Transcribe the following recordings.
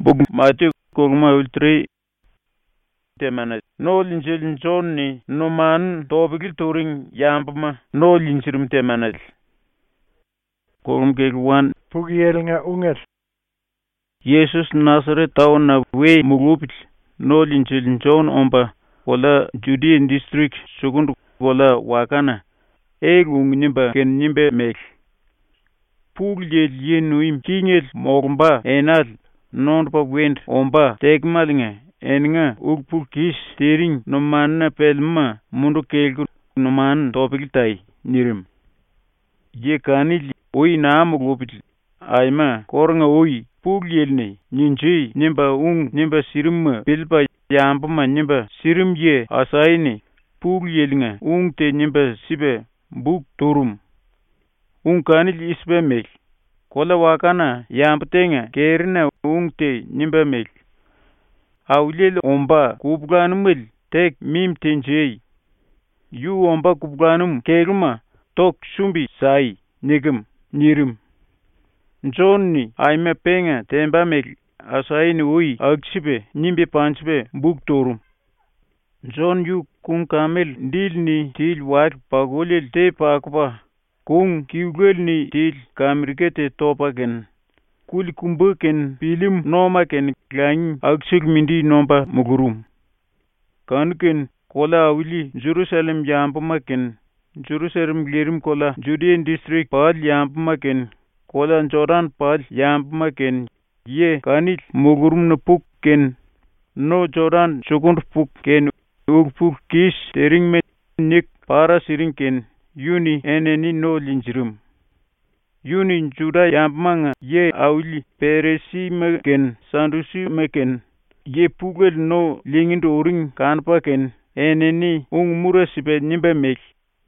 Bug Matthew Kogma Ultri Temana. No Linjil Johnny, no man, Tobigil Touring Yampama, no Linchirum Temanel. Kogum Gig 1 Pugieringa Unger. Jesus Nazareth town na way Mugupit, no Linjil John Omba, Wala Judean district, Sugund Wala Wakana, Egung Nimba Ken Nimbe Mek. Pugil Yenuim Kingel Mogumba, Enal, non-pa wind Omba, Tegmalinga. Enga ugpukis steering no manna pelma mundu kelgu no man topiltai nirim ye kanil oi namu gopit aima kornga oi puglielne ninji nimba nimba sirim pilpa yambma nimba sirim ye asaini puglielinga te nimba sibe buk turum kanil isbe mek kola wakana yambtenga kerna te nimba mek Aulil omba kubganumil tek mim tenjei. Yu omba kubganum keruma tok shumbi sai nigum nirim. Johnny aime penga temba mek asai ni ui agshibe nimbe panchbe buktorum. John yu kung kamel dil ni til wat pagolil te pakpa kung kiugel ni til kamirgete topagen. Kuli kumbuken pilim noma ken klang aksik mindi nomba mugurum. Kanken kola awili Jerusalem yampamaken Jerusalem glirim kola Judean district pal yampamaken kola Jordan pal yampamaken ye kanit mugurum na puk ken no Jordan chukund puk ken ugpuk kis tering me nik para siring ken yuni eneni no linjirum. Yuni juda yampmanga ye awili peresi meken sandusi meken ye pugel no lingindo uring kanpa ken eneni mura sibe nimbe mek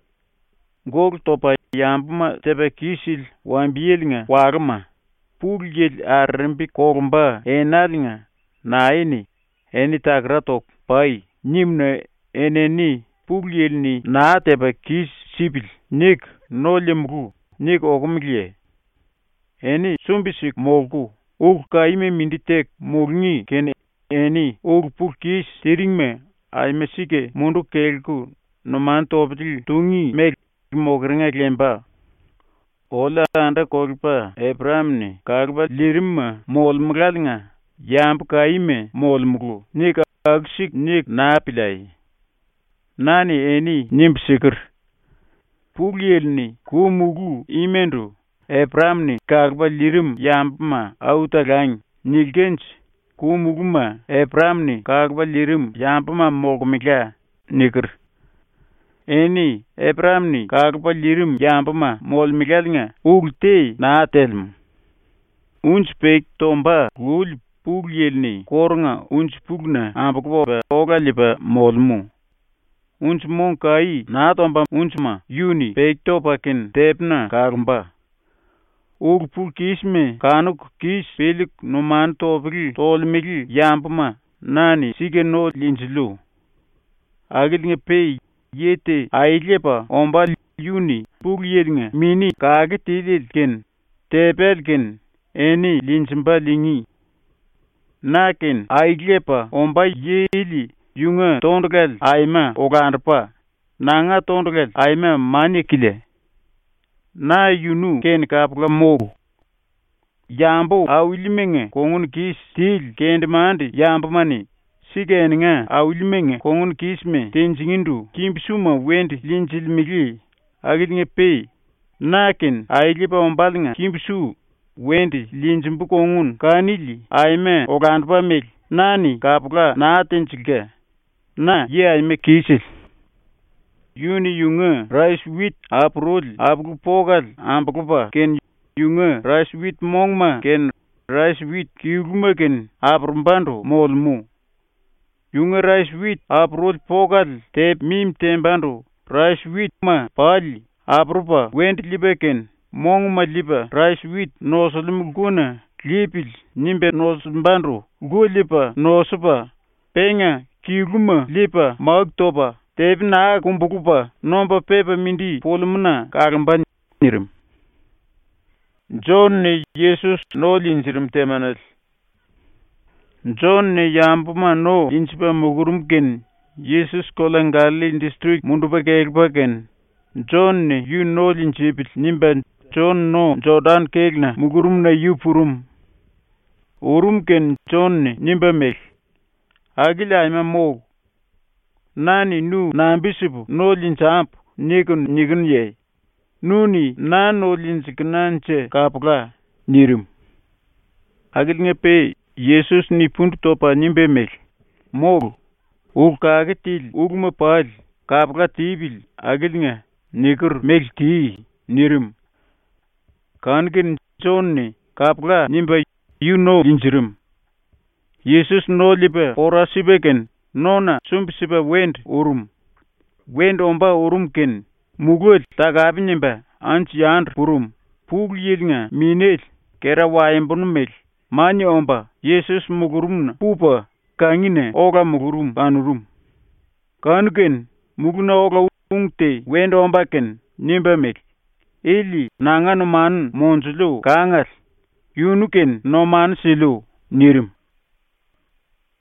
gog topa yampma tebe kisil wambielinga warma pugel armbi kogumba enalinga naini eni tagratok pai nimne eneni pugelni na tebe kis sibil nik no lemgu nik ogumglie eni sumbisik mogu kaime minditek mogngi ken eni pukis tiringme aimesike mundu kelku no man toptil tungi mek mogrenga glemba ola anda kolpa Abraham kagba lirimma molmgalinga yamp kaime molmgu nik agsik nik napilai nani eni nimsikir puglielni kumugu imendu Abraham kagba lirim yampma autagang nilgench kumuguma Abraham kagba lirim yampma mogmiga nikir eni Abraham kagba lirim yampma molmigalnga ulte na telm unch pek tomba gul puglielni kornga unch pugna ambakbo ogaliba molmu unch monkai na tomba unchma yuni pek topakin tepna kagba Ugpur kisme kanuk kis pelik numan topil tolmil yampma nani sige no linjlu agil pe yete ailepa omba yuni pugyelnga mini kagitilil ken tepel ken eni linjimba lingi naken ailepa omba yeli yunga tondgal aima oganpa nanga tondgal aima manikile na yunu ken kapla mogu yambo awilimenge kongun kis til kendmandi yambo mani sigenga awilimenge kongun kisme tenjingindu kimpsuma wendi linjil migi agilinge pe naken ailipa ombalinga kimpsu wendi linjimbu kongun kanili aime ogandpa meg nani kapla na tenjilga na ye aime kisil Yuni yunga rice wheat aprol abgu pogal ambagba ken yunga rice wheat mongma ken rice wheat kiuguma ken abrumbando molmu yunga rice wheat aprol pogal tep mim tembando rice wheat ma pali abruba went libeken mongma liba rice wheat no solumguna lipil nimbe no sumbando gulipa no supa penga kiuguma lipa magtoba Tep na kumbukupa nomba pepa mindi polumna kagamba nirim. John ni Jesus no linjirim temanal. John ne yambuma no inchipa mugurum ken Jesus kola Galilee district mundupa kegpa ken. John ne yu no linchipil nimba John no Jordan kegna mugurum na yu purum. Urum ken John ne nimba mel. Agila ima mo. Nani nu nambisipu no linchamp nigun ye. Nuni na no linchikinanche kapula nirim. Agil ngepe Jesus ni puntu topa nimbe mel. Mol. Kagetil ugma pal kapula tibil agil nga nigur mel ti nirim. Kankin John ne kapula nimba you know linchirim. Jesus no liba ora sibeken nona sumpisiba wend urum. Wend omba urum ken mugul tagabinimba anchi yandr purum. Pugl yilnga minel kera wayembunumel. Mani omba Jesus mugurumna pupa kangine oga mugurum kanurum. Kanuken muguna oga ungte wend omba ken nimba mel. Eli nanganu man monzulu kangal yunuken no man silu nirim.